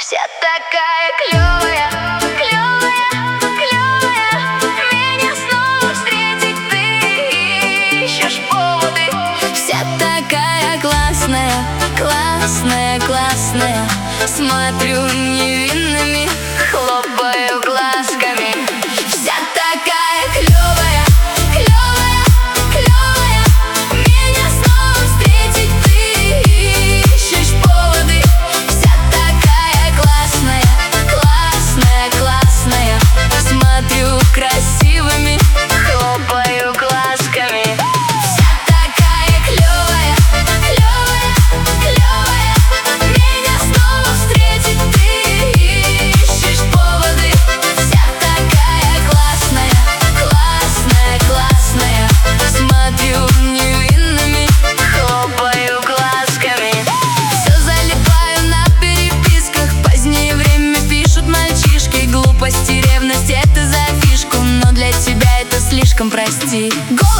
Вся такая клевая, клевая, клевая. Меня снова встретить ты ищешь поводы. Вся такая классная, классная, классная. Смотрю невинными, хлопаю глазками. Вся такая клевая, клевая, клевая. Меня снова встретить ты ищешь поводы. Вся такая классная, классная, классная. Смотрю красивыми, хлопаю глазками. Вся такая клевая, клевая, клевая. Меня снова встретить ты ищешь поводы. Вся такая классная, классная, классная. Смотрю невинными, хлопаю глазками. Все залипаю на переписках. Позднее время пишут мальчишки. Глупость и ревность — это за фишку, но для тебя это слишком, прости.